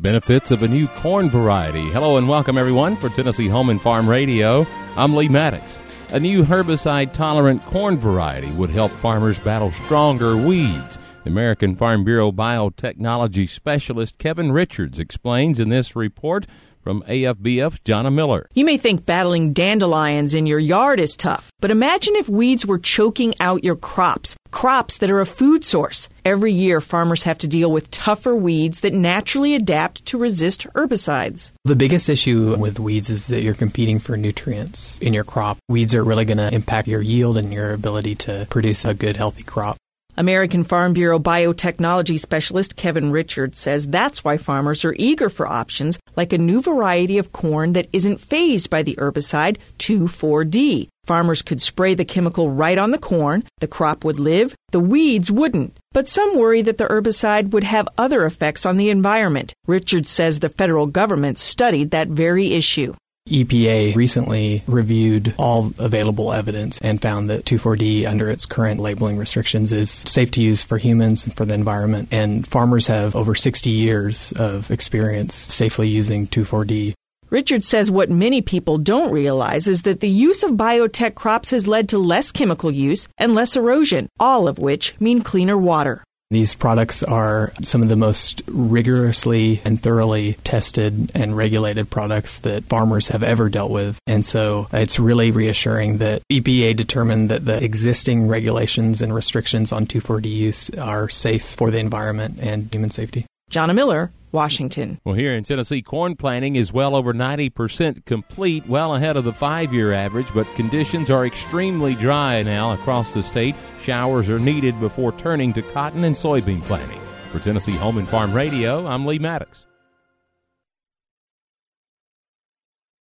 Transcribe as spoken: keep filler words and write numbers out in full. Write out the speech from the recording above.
benefits of a new corn variety. Hello and welcome, everyone, for Tennessee Home and Farm Radio. I'm Lee Maddox. A new herbicide-tolerant corn variety would help farmers battle stronger weeds. The American Farm Bureau biotechnology specialist Kevin Richards explains in this report from A F B F's Jonna Miller. You may think battling dandelions in your yard is tough, but imagine if weeds were choking out your crops, crops that are a food source. Every year, farmers have to deal with tougher weeds that naturally adapt to resist herbicides. The biggest issue with weeds is that you're competing for nutrients in your crop. Weeds are really going to impact your yield and your ability to produce a good, healthy crop. American Farm Bureau biotechnology specialist Kevin Richards says that's why farmers are eager for options like a new variety of corn that isn't phased by the herbicide two four D. Farmers could spray the chemical right on the corn, the crop would live, the weeds wouldn't. But some worry that the herbicide would have other effects on the environment. Richards says the federal government studied that very issue. E P A recently reviewed all available evidence and found that two four D, under its current labeling restrictions, is safe to use for humans and for the environment. And farmers have over sixty years of experience safely using two four D. Richards says what many people don't realize is that the use of biotech crops has led to less chemical use and less erosion, all of which mean cleaner water. These products are some of the most rigorously and thoroughly tested and regulated products that farmers have ever dealt with. And so it's really reassuring that E P A determined that the existing regulations and restrictions on two four D use are safe for the environment and human safety. Jonna Miller, Washington. Well, here in Tennessee, corn planting is well over ninety percent complete, well ahead of the five-year average, but conditions are extremely dry now across the state. Showers are needed before turning to cotton and soybean planting. For Tennessee Home and Farm Radio, I'm Lee Maddox.